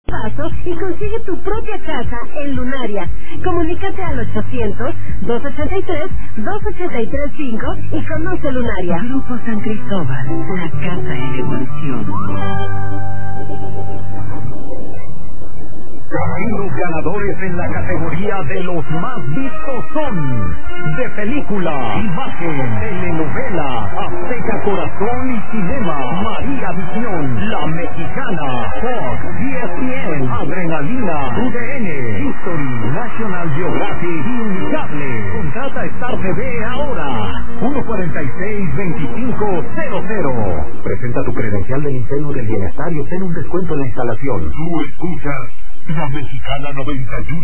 pasos y consigue tu propia casa en Lunaria. Comunícate al 800-283-2835 y conoce Lunaria. Grupo San Cristóbal, la casa en evolución. Los ganadores en la categoría de los más vistos son de película, imagen, telenovela, Azteca Corazón y Cinema, María Visión, La Mexicana, Fox, ESPN, Adrenalina, UDN, History, National Geographic y Unicable. Contrata Star TV ahora. 146-2500. Presenta tu credencial del Incendio del Bienestar y obtén un descuento en la instalación. Tú escuchas La Mexicana 91.